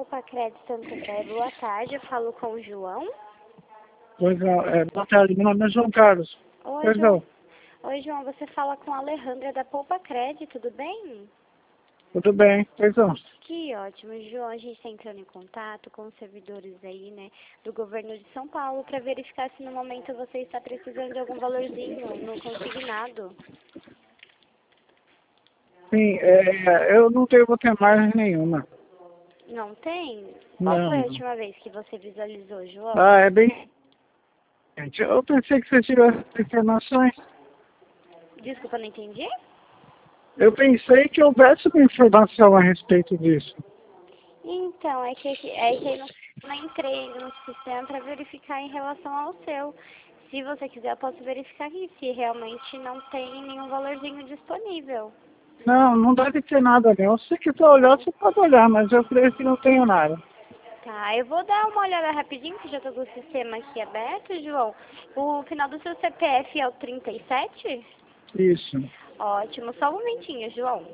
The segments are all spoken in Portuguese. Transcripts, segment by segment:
Poupa Crédito Santander, boa tarde, eu falo com o João. Pois não, boa tarde, meu nome é João Carlos. Oi, Pois João. não, Oi, João, você fala com a Alejandra da Poupa Crédito, tudo bem? tudo bem, pois não. Que ótimo, João, a gente está entrando em contato com os servidores aí, né, do governo de São Paulo para verificar se no momento você está precisando de algum valorzinho no consignado. Sim, eu não devo ter margem nenhuma. Não tem? Qual Não, foi a não. última vez que você visualizou, João? Ah, é bem... Gente, eu pensei que você tivesse informações. Desculpa, não entendi? Eu pensei que houvesse uma informação a respeito disso. Então, é que eu não entrei no sistema para verificar em relação ao seu. Se você quiser, eu posso verificar aqui se realmente não tem nenhum valorzinho disponível. Não, não deve ter nada não. Se você quiser olhar, você pode olhar, mas eu creio que não tenho nada. Tá, eu vou dar uma olhada rapidinho, que já estou com o sistema aqui aberto, João. O final do seu CPF é o 37? Isso. Ótimo, só um momentinho, João.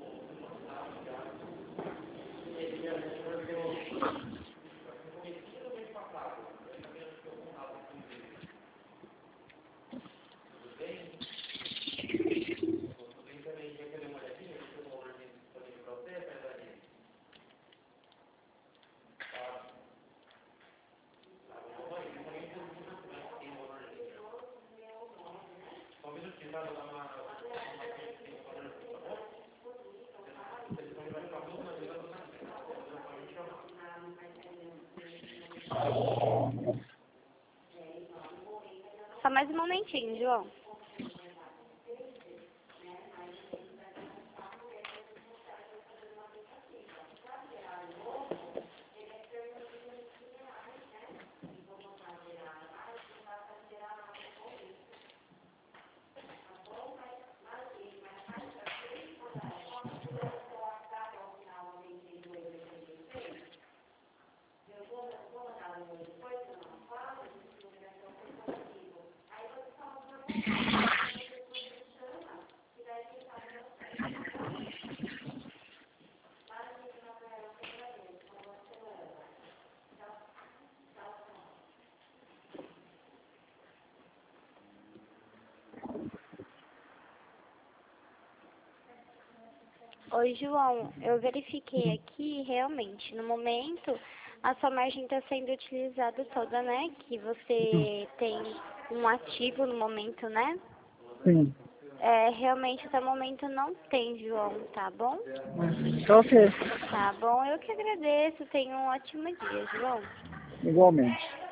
Só mais um momentinho, João. Oi, João, eu verifiquei aqui, realmente, no momento, a sua margem está sendo utilizada toda, né? Que você tem um ativo no momento, né? Sim. Realmente, até o momento não tem, João, tá bom? Tá ok. Tá bom, eu que agradeço, tenha um ótimo dia, João. Igualmente.